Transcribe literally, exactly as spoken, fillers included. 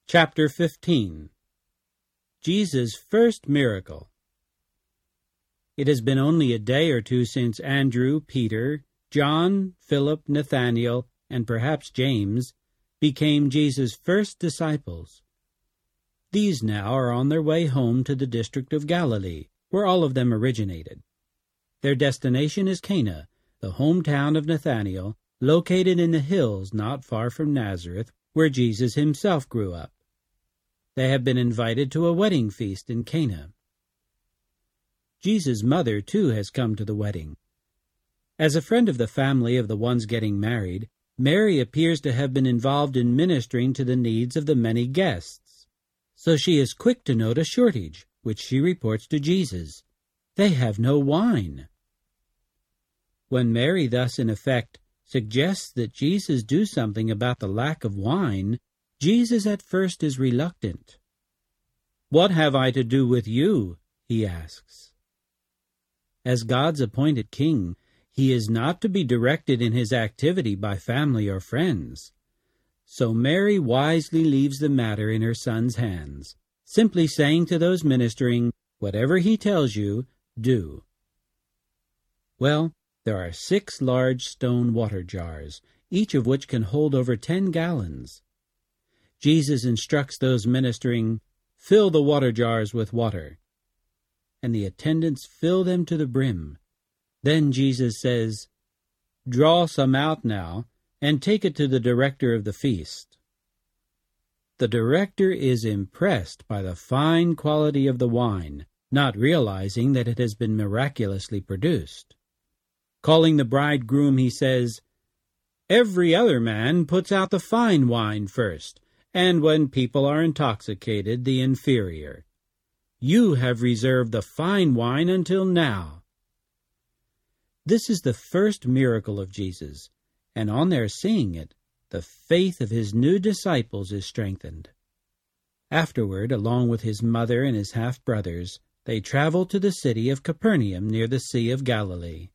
Chapter fifteen. Jesus' First Miracle. It has been only a day or two since Andrew, Peter, John, Philip, Nathanael, and perhaps James became Jesus' first disciples. These now are on their way home to the district of Galilee, where all of them originated. Their destination is Cana, the hometown of Nathanael, located in the hills not far from Nazareth, where Jesus himself grew up. They have been invited to a wedding feast in Cana. Jesus' mother, too, has come to the wedding. As a friend of the family of the ones getting married, Mary appears to have been involved in ministering to the needs of the many guests. So she is quick to note a shortage, which she reports to Jesus. They have no wine. When Mary thus, in effect, suggests that Jesus do something about the lack of wine, Jesus at first is reluctant. "What have I to do with you?" he asks. As God's appointed king, he is not to be directed in his activity by family or friends. So Mary wisely leaves the matter in her son's hands, simply saying to those ministering, "Whatever he tells you, do." Well, there are six large stone water jars, each of which can hold over ten gallons. Jesus instructs those ministering, "Fill the water jars with water." And the attendants fill them to the brim. Then Jesus says, "Draw some out now, and take it to the director of the feast." The director is impressed by the fine quality of the wine, not realizing that it has been miraculously produced. Calling the bridegroom, he says, "Every other man puts out the fine wine first, and when people are intoxicated, the inferior. You have reserved the fine wine until now." This is the first miracle of Jesus, and on their seeing it, the faith of his new disciples is strengthened. Afterward, along with his mother and his half-brothers, they travel to the city of Capernaum near the Sea of Galilee.